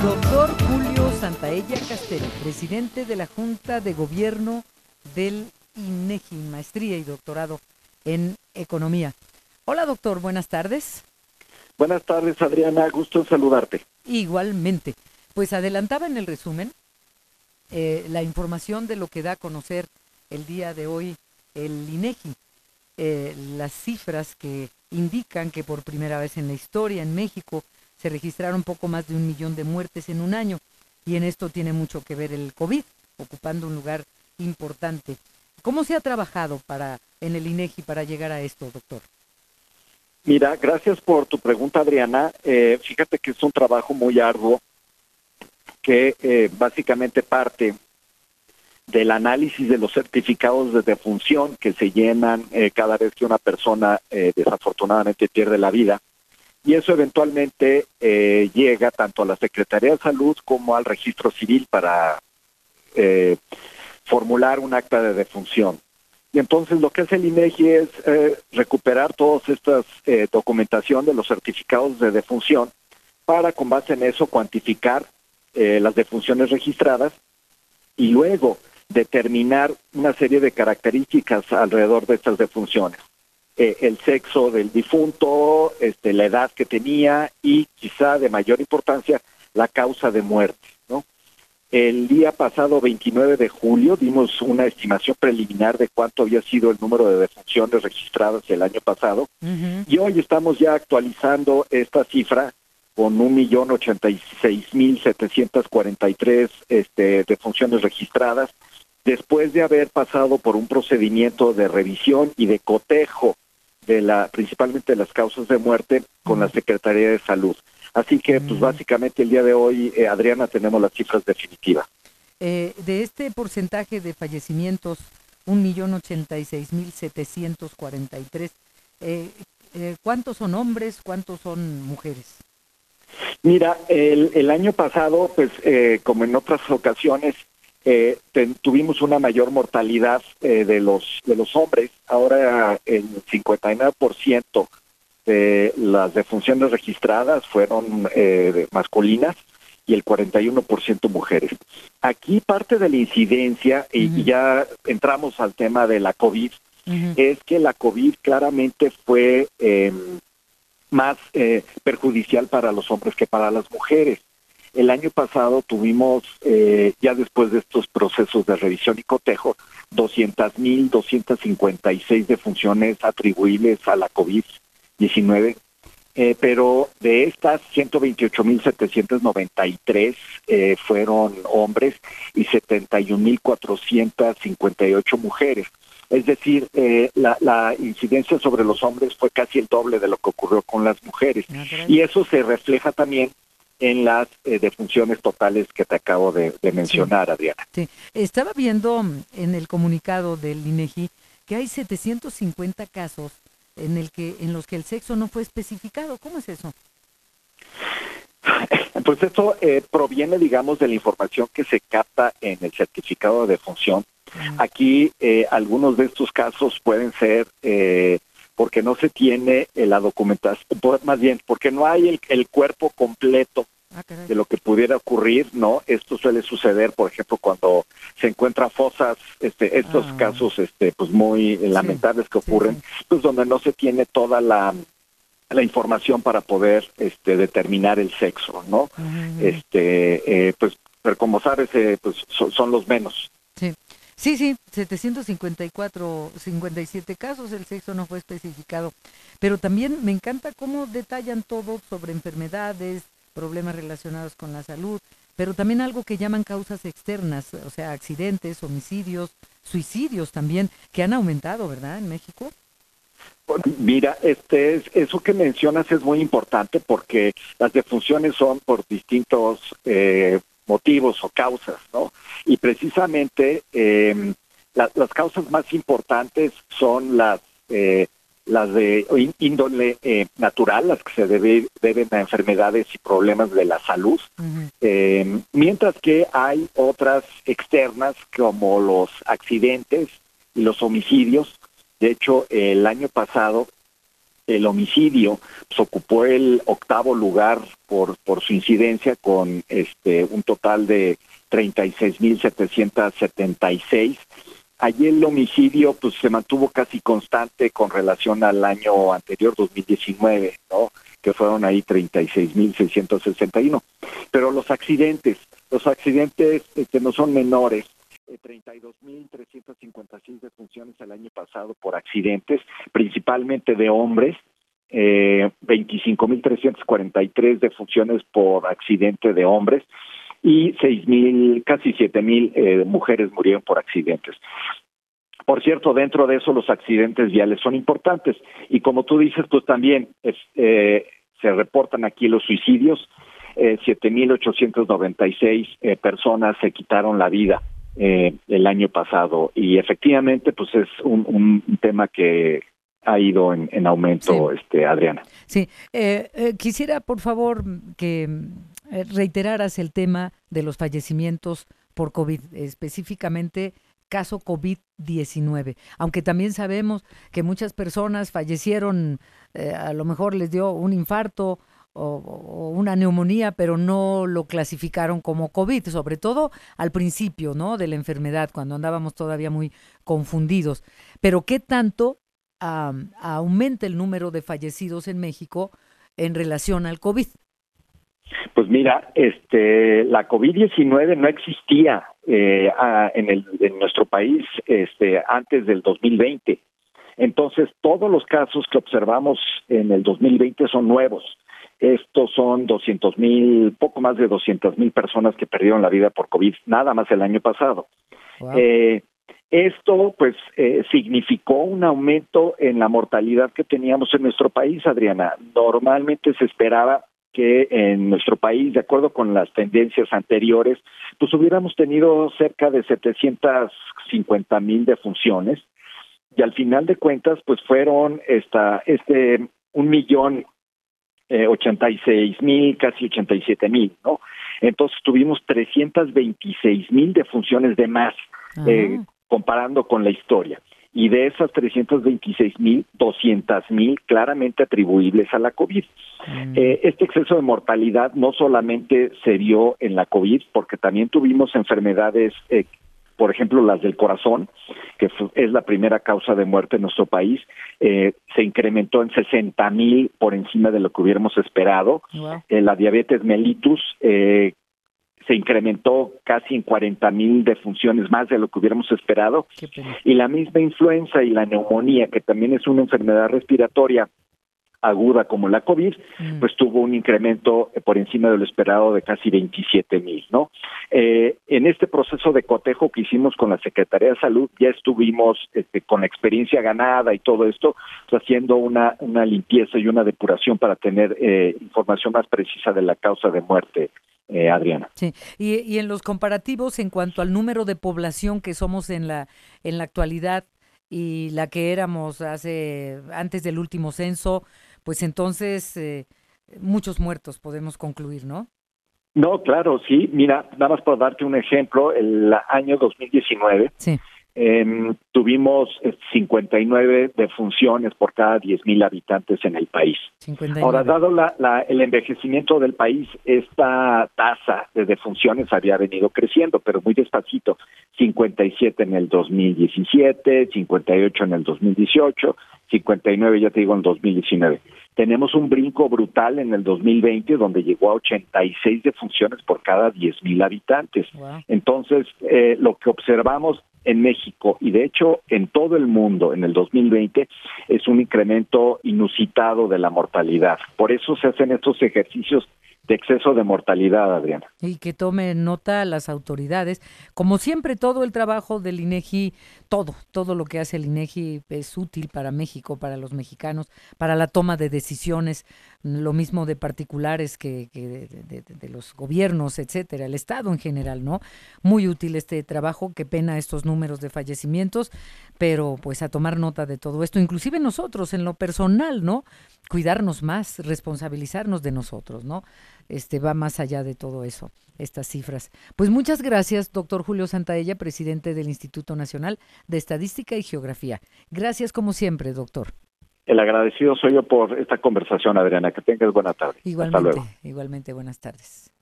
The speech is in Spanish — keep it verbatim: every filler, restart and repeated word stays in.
Doctor Julio Santaella Castelo, presidente de la Junta de Gobierno del INEGI, maestría y doctorado en Economía. Hola doctor, buenas tardes. Buenas tardes, Adriana, gusto en saludarte. Igualmente. Pues adelantaba en el resumen eh, la información de lo que da a conocer el día de hoy el INEGI. Eh, las cifras que indican que por primera vez en la historia en México se registraron poco más de un millón de muertes en un año, y en esto tiene mucho que ver el COVID, ocupando un lugar importante. ¿Cómo se ha trabajado para en el INEGI para llegar a esto, doctor? Mira, gracias por tu pregunta, Adriana. Eh, fíjate que es un trabajo muy arduo que eh, básicamente parte del análisis de los certificados de defunción que se llenan eh, cada vez que una persona eh, desafortunadamente pierde la vida. Y eso eventualmente eh, llega tanto a la Secretaría de Salud como al Registro Civil para eh, formular un acta de defunción. Y entonces lo que hace el INEGI es eh, recuperar todas estas eh, documentación de los certificados de defunción para, con base en eso, cuantificar eh, las defunciones registradas y luego determinar una serie de características alrededor de estas defunciones. Eh, el sexo del difunto, este, la edad que tenía y quizá de mayor importancia la causa de muerte, ¿no? El día pasado, veintinueve de julio, dimos una estimación preliminar de cuánto había sido el número de defunciones registradas el año pasado, uh-huh. Y hoy estamos ya actualizando esta cifra con un millón ochenta y seis mil setecientos cuarenta y tres este, defunciones registradas, después de haber pasado por un procedimiento de revisión y de cotejo de la, principalmente de las causas de muerte con la Secretaría de Salud. Así que, pues básicamente el día de hoy, eh, Adriana, tenemos las cifras definitivas. Eh, de este porcentaje de fallecimientos, un millón ochenta y seis mil setecientos cuarenta y tres, eh, eh, ¿cuántos son hombres, cuántos son mujeres? Mira, el, el año pasado, pues, eh, como en otras ocasiones, Eh, ten, tuvimos una mayor mortalidad eh, de los de los hombres. Ahora el cincuenta y nueve por ciento de las defunciones registradas fueron eh, masculinas y el cuarenta y uno por ciento mujeres. Aquí parte de la incidencia, y, uh-huh. y ya entramos al tema de la COVID, uh-huh. es que la COVID claramente fue eh, más eh, perjudicial para los hombres que para las mujeres. El año pasado tuvimos, eh, ya después de estos procesos de revisión y cotejo, doscientas mil doscientas cincuenta y seis defunciones atribuibles a la COVID diecinueve, eh, pero de estas ciento veintiocho mil setecientos noventa y tres eh, fueron hombres y setenta y un mil cuatrocientas cincuenta y ocho mujeres. Es decir, eh, la, la incidencia sobre los hombres fue casi el doble de lo que ocurrió con las mujeres. Okay. Y eso se refleja también en las eh, defunciones totales que te acabo de, de mencionar, sí. Adriana. Sí, estaba viendo en el comunicado del INEGI que hay setecientos cincuenta casos en el que en los que el sexo no fue especificado. ¿Cómo es eso? Pues esto eh, proviene, digamos, de la información que se capta en el certificado de defunción. Uh-huh. Aquí eh, algunos de estos casos pueden ser eh, porque no se tiene eh, la documentación, más bien, porque no hay el, el cuerpo completo ah, de lo que pudiera ocurrir, ¿no? Esto suele suceder, por ejemplo, cuando se encuentran fosas, este, estos ah. casos, este, pues muy sí. lamentables que ocurren, sí, sí. pues donde no se tiene toda la, la información para poder, este, determinar el sexo, ¿no? Uh-huh. Este, eh, pues, pero como sabes, eh, pues son, son los menos. Sí. Sí, sí, setecientos cincuenta y cuatro, cincuenta y siete casos, el sexo no fue especificado, pero también me encanta cómo detallan todo sobre enfermedades, problemas relacionados con la salud, pero también algo que llaman causas externas, o sea, accidentes, homicidios, suicidios también, que han aumentado, ¿verdad?, en México. Mira, este es, eso que mencionas es muy importante porque las defunciones son por distintos eh, motivos o causas, ¿no? Y precisamente eh, la, las causas más importantes son las eh, las de índole eh, natural, las que se debe, deben a enfermedades y problemas de la salud, uh-huh. eh, mientras que hay otras externas como los accidentes y los homicidios. De hecho, el año pasado el homicidio pues, ocupó el octavo lugar por, por su incidencia, con este un total de treinta y seis mil setecientos setenta y seis. Allí el homicidio pues se mantuvo casi constante con relación al año anterior, dos mil diecinueve, ¿no? Que fueron ahí treinta y seis mil seiscientos sesenta y uno. Pero los accidentes, los accidentes este, no son menores. Eh, treinta y dos mil trescientos cincuenta y seis defunciones el año pasado por accidentes, principalmente de hombres, eh, veinticinco mil trescientos cuarenta y tres defunciones por accidente de hombres, y seis mil, casi siete mil eh, mujeres murieron por accidentes. Por cierto, dentro de eso los accidentes viales son importantes, y como tú dices, pues también es, eh, se reportan aquí los suicidios. eh, siete mil ochocientos noventa y seis eh, personas se quitaron la vida eh, el año pasado, y efectivamente pues es un, un tema que ha ido en, en aumento, sí. este Adriana. Sí, eh, eh, quisiera por favor que eh, reiteraras el tema de los fallecimientos por COVID, específicamente caso COVID diecinueve, aunque también sabemos que muchas personas fallecieron, eh, a lo mejor les dio un infarto o, o una neumonía, pero no lo clasificaron como COVID, sobre todo al principio, ¿no?, de la enfermedad, cuando andábamos todavía muy confundidos. Pero ¿qué tanto um, aumenta el número de fallecidos en México en relación al COVID? Pues mira, este, la COVID diecinueve no existía eh, a, en, el, en nuestro país este, antes del dos mil veinte. Entonces, todos los casos que observamos en el dos mil veinte son nuevos. Estos son doscientos mil, poco más de doscientas mil personas que perdieron la vida por COVID, nada más el año pasado. Wow. Eh, esto, pues, eh, significó un aumento en la mortalidad que teníamos en nuestro país, Adriana. Normalmente se esperaba que en nuestro país, de acuerdo con las tendencias anteriores, pues hubiéramos tenido cerca de setecientas cincuenta mil defunciones, y al final de cuentas, pues fueron esta, este, un millón eh, ochenta y seis mil, casi ochenta y siete mil, ¿no? Entonces tuvimos trescientas veintiséis mil defunciones de más, eh, comparando con la historia. Y de esas trescientas veintiséis mil, doscientas mil claramente atribuibles a la COVID. Mm. Eh, este exceso de mortalidad no solamente se dio en la COVID, porque también tuvimos enfermedades, eh, por ejemplo, las del corazón, que es la primera causa de muerte en nuestro país, eh, se incrementó en sesenta mil por encima de lo que hubiéramos esperado. Wow. Eh, la diabetes mellitus, eh, se incrementó casi en cuarenta mil defunciones más de lo que hubiéramos esperado, y la misma influenza y la neumonía, que también es una enfermedad respiratoria aguda como la COVID, mm. pues tuvo un incremento por encima de lo esperado de casi veintisiete mil, ¿no? Eh, en este proceso de cotejo que hicimos con la Secretaría de Salud, ya estuvimos este, con experiencia ganada y todo esto, pues, haciendo una, una limpieza y una depuración para tener eh, información más precisa de la causa de muerte. Eh, Adriana. Sí, y, y en los comparativos en cuanto al número de población que somos en la en la actualidad y la que éramos hace antes del último censo, pues entonces eh, muchos muertos podemos concluir, ¿no? No, claro, sí. Mira, nada más por darte un ejemplo, el año dos mil diecinueve sí. eh, tuvimos cincuenta y nueve defunciones por cada diez mil habitantes en el país. cincuenta y nueve. Ahora, dado la, la, el envejecimiento del país, esta tasa de defunciones había venido creciendo, pero muy despacito. cincuenta y siete en el dos mil diecisiete, cincuenta y ocho en el dos mil dieciocho, cincuenta y nueve, ya te digo, en dos mil diecinueve. Tenemos un brinco brutal en el dos mil veinte, donde llegó a ochenta y seis defunciones por cada diez mil habitantes. Wow. Entonces, eh, lo que observamos en México, y de hecho en todo el mundo en el dos mil veinte, es un incremento inusitado de la mortalidad. Por eso se hacen estos ejercicios de exceso de mortalidad, Adriana. Y que tomen nota las autoridades. Como siempre, todo el trabajo del INEGI, todo, todo lo que hace el INEGI es útil para México, para los mexicanos, para la toma de decisiones, lo mismo de particulares que, que de, de, de, de los gobiernos, etcétera, el Estado en general, ¿no? Muy útil este trabajo, qué pena estos números de fallecimientos, pero pues a tomar nota de todo esto, inclusive nosotros en lo personal, ¿no? Cuidarnos más, responsabilizarnos de nosotros, ¿no? Este va más allá de todo eso, estas cifras. Pues muchas gracias, doctor Julio Santaella, presidente del Instituto Nacional de Estadística y Geografía. Gracias como siempre, doctor. El agradecido soy yo por esta conversación, Adriana. Que tengas buena tarde. Igualmente, Hasta luego. igualmente, buenas tardes.